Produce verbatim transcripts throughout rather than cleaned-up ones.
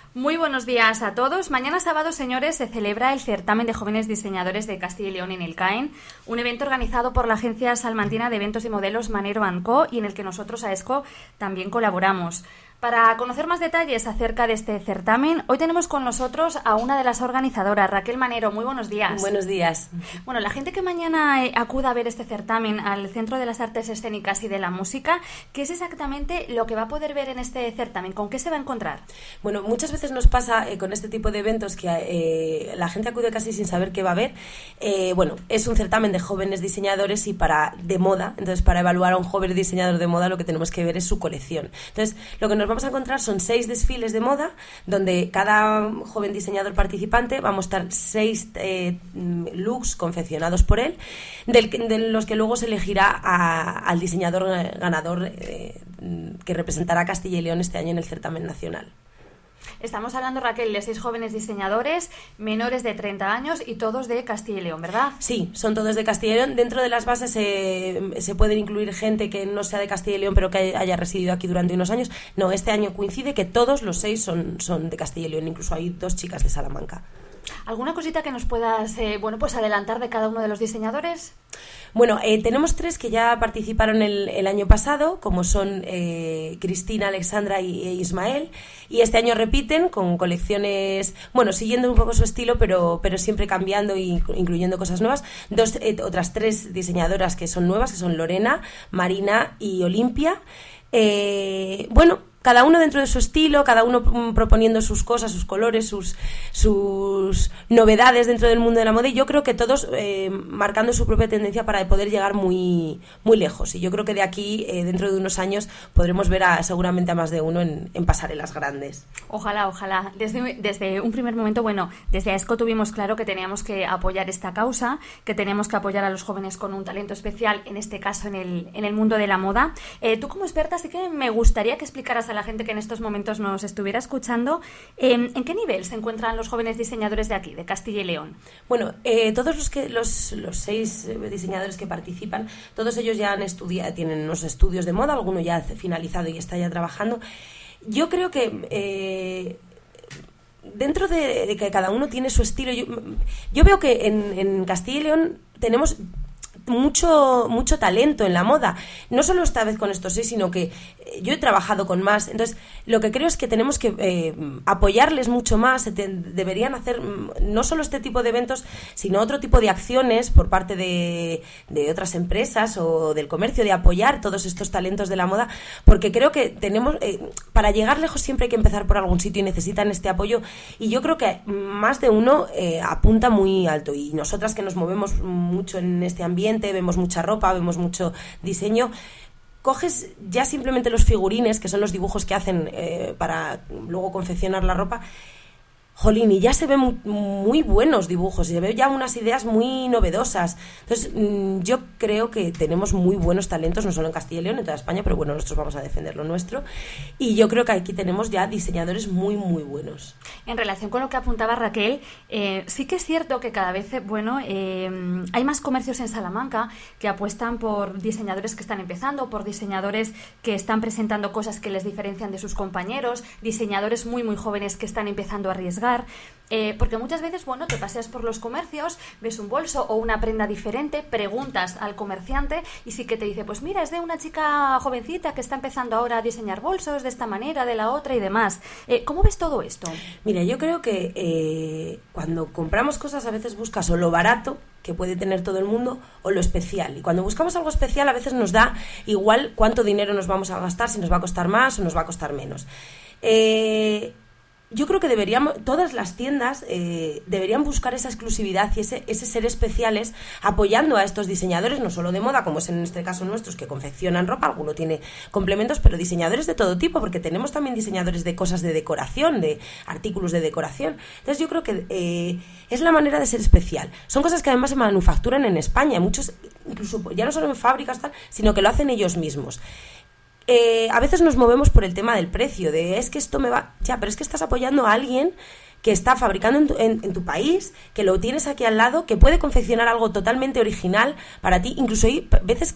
Muy buenos días a todos. Mañana sábado, señores, se celebra el certamen de jóvenes diseñadores de Castilla y León en el CAEN, un evento organizado por la agencia salmantina de eventos y modelos Manero and Co, y en el que nosotros, AESCO, también colaboramos. Para conocer más detalles acerca de este certamen, hoy tenemos con nosotros a una de las organizadoras, Raquel Manero. Muy buenos días. Buenos días. Bueno, la gente que mañana eh, acuda a ver este certamen al Centro de las Artes Escénicas y de la Música, ¿qué es exactamente lo que va a poder ver en este certamen? ¿Con qué se va a encontrar? Bueno, muchas veces nos pasa eh, con este tipo de eventos que eh, la gente acude casi sin saber qué va a ver. Eh, bueno, es un certamen de jóvenes diseñadores y para de moda. Entonces, para evaluar a un joven diseñador de moda, lo que tenemos que ver es su colección. Entonces, lo que nos vamos a encontrar son seis desfiles de moda, donde cada joven diseñador participante va a mostrar seis eh, looks confeccionados por él, del, de los que luego se elegirá a, al diseñador ganador eh, que representará a Castilla y León este año en el certamen nacional. Estamos hablando, Raquel, de seis jóvenes diseñadores menores de treinta años y todos de Castilla y León, ¿verdad? Sí, son todos de Castilla y León. Dentro de las bases eh, se pueden incluir gente que no sea de Castilla y León pero que haya residido aquí durante unos años. No, este año coincide que todos los seis son, son de Castilla y León, incluso hay dos chicas de Salamanca. ¿Alguna cosita que nos puedas eh, bueno, pues adelantar de cada uno de los diseñadores? Bueno, eh, tenemos tres que ya participaron el, el año pasado, como son eh, Cristina, Alexandra y e Ismael, y este año repiten con colecciones, bueno, siguiendo un poco su estilo, pero, pero siempre cambiando e incluyendo cosas nuevas. Dos, eh, otras tres diseñadoras que son nuevas, que son Lorena, Marina y Olimpia. Eh, bueno, cada uno dentro de su estilo, cada uno proponiendo sus cosas, sus colores, sus, sus novedades dentro del mundo de la moda, y yo creo que todos eh, marcando su propia tendencia para poder llegar muy, muy lejos. Y yo creo que de aquí, eh, dentro de unos años, podremos ver a, seguramente a más de uno en, en pasarelas grandes. Ojalá, ojalá. Desde, desde un primer momento, bueno, desde AESCO tuvimos claro que teníamos que apoyar esta causa, que teníamos que apoyar a los jóvenes con un talento especial, en este caso en el, en el mundo de la moda. Eh, tú como experta, sí que me gustaría que explicaras a la gente que en estos momentos nos estuviera escuchando, eh, ¿en qué nivel se encuentran los jóvenes diseñadores de aquí, de Castilla y León? Bueno, eh, todos los que los, los seis diseñadores que participan, todos ellos ya han estudiado, tienen unos estudios de moda, alguno ya ha finalizado y está ya trabajando. Yo creo que eh, dentro de, de que cada uno tiene su estilo, yo, yo veo que en, en Castilla y León tenemos mucho mucho talento en la moda, no solo esta vez con estos seis, sino que yo he trabajado con más. Entonces lo que creo es que tenemos que eh, apoyarles mucho más. Se te, deberían hacer no solo este tipo de eventos, sino otro tipo de acciones por parte de, de otras empresas o del comercio, de apoyar todos estos talentos de la moda, porque creo que tenemos eh, para llegar lejos siempre hay que empezar por algún sitio y necesitan este apoyo, y yo creo que más de uno eh, apunta muy alto, y nosotras que nos movemos mucho en este ambiente, vemos mucha ropa, vemos mucho diseño, coges ya simplemente los figurines, que son los dibujos que hacen eh, para luego confeccionar la ropa, jolín, y ya se ven muy, muy buenos dibujos, y se ven ya unas ideas muy novedosas. Entonces, mmm, yo creo que tenemos muy buenos talentos, no solo en Castilla y León, en toda España, pero bueno, nosotros vamos a defender lo nuestro, y yo creo que aquí tenemos ya diseñadores muy, muy buenos. En relación con lo que apuntaba Raquel, eh, sí que es cierto que cada vez, bueno, eh, hay más comercios en Salamanca que apuestan por diseñadores que están empezando, por diseñadores que están presentando cosas que les diferencian de sus compañeros, diseñadores muy, muy jóvenes que están empezando a arriesgar. Eh, porque muchas veces, bueno, te paseas por los comercios, ves un bolso o una prenda diferente, preguntas al comerciante y sí que te dice, pues mira, es de una chica jovencita que está empezando ahora a diseñar bolsos de esta manera, de la otra y demás. Eh, ¿Cómo ves todo esto? Mira, yo creo que eh, cuando compramos cosas a veces buscas o lo barato que puede tener todo el mundo o lo especial, y cuando buscamos algo especial a veces nos da igual cuánto dinero nos vamos a gastar, si nos va a costar más o nos va a costar menos. Eh... Yo creo que deberíamos, todas las tiendas eh, deberían buscar esa exclusividad y ese, ese ser especiales, apoyando a estos diseñadores, no solo de moda, como es en este caso nuestros, que confeccionan ropa, alguno tiene complementos, pero diseñadores de todo tipo, porque tenemos también diseñadores de cosas de decoración, de artículos de decoración. Entonces yo creo que eh, es la manera de ser especial. Son cosas que además se manufacturan en España, muchos, incluso ya no solo en fábricas, tal, sino que lo hacen ellos mismos. Eh, a veces nos movemos por el tema del precio, de es que esto me va... Ya, pero es que estás apoyando a alguien que está fabricando en tu, en, en tu país, que lo tienes aquí al lado, que puede confeccionar algo totalmente original para ti. Incluso hay veces que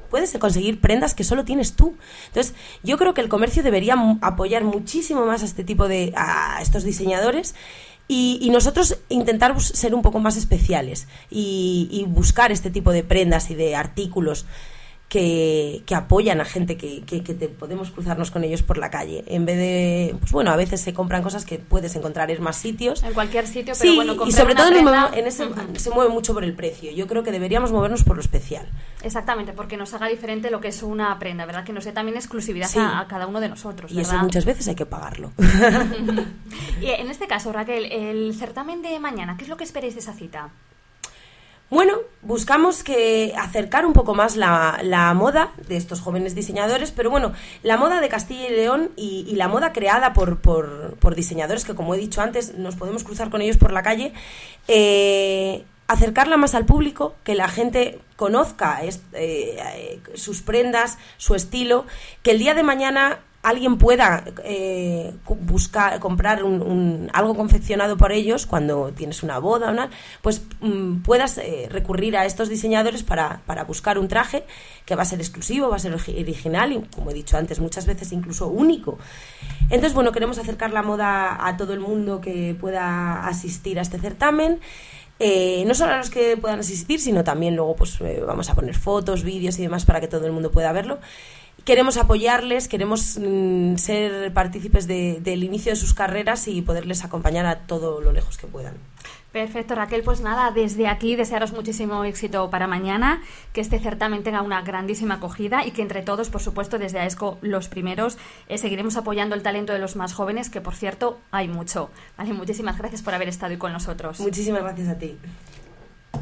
puedes conseguir prendas que solo tienes tú. Entonces, yo creo que el comercio debería apoyar muchísimo más a este tipo de, a estos diseñadores. Y, y nosotros intentar ser un poco más especiales y, y buscar este tipo de prendas y de artículos que, que apoyan a gente que, que, que te podemos cruzarnos con ellos por la calle, en vez de, pues bueno, a veces se compran cosas que puedes encontrar en más sitios, en cualquier sitio, pero sí, bueno, y sobre todo prenda... en ese, uh-huh. se mueve mucho por el precio. Yo creo que deberíamos movernos por lo especial. Exactamente, porque nos haga diferente lo que es una prenda, ¿verdad? Que nos dé también exclusividad sí. a, a cada uno de nosotros, y ¿verdad? eso muchas veces hay que pagarlo. Y en este caso, Raquel, el certamen de mañana, ¿qué es lo que esperáis de esa cita? Bueno, buscamos que acercar un poco más la, la moda de estos jóvenes diseñadores, pero bueno, la moda de Castilla y León y, y la moda creada por, por, por diseñadores que, como he dicho antes, nos podemos cruzar con ellos por la calle, eh, acercarla más al público, que la gente conozca eh, eh, sus prendas, su estilo, que el día de mañana alguien pueda eh, buscar, comprar un, un, algo confeccionado por ellos cuando tienes una boda o una, pues mm, puedas eh, recurrir a estos diseñadores para, para buscar un traje que va a ser exclusivo, va a ser original y, como he dicho antes, muchas veces incluso único. Entonces, bueno, queremos acercar la moda a todo el mundo que pueda asistir a este certamen. Eh, no solo a los que puedan asistir, sino también luego pues eh, vamos a poner fotos, vídeos y demás para que todo el mundo pueda verlo. Queremos apoyarles, queremos mm, ser partícipes de, del inicio de sus carreras y poderles acompañar a todo lo lejos que puedan. Perfecto, Raquel, pues nada, desde aquí desearos muchísimo éxito para mañana, que este certamen tenga una grandísima acogida y que entre todos, por supuesto, desde AESCO los primeros, eh, seguiremos apoyando el talento de los más jóvenes, que por cierto hay mucho. Vale, muchísimas gracias por haber estado hoy con nosotros. Muchísimas gracias a ti.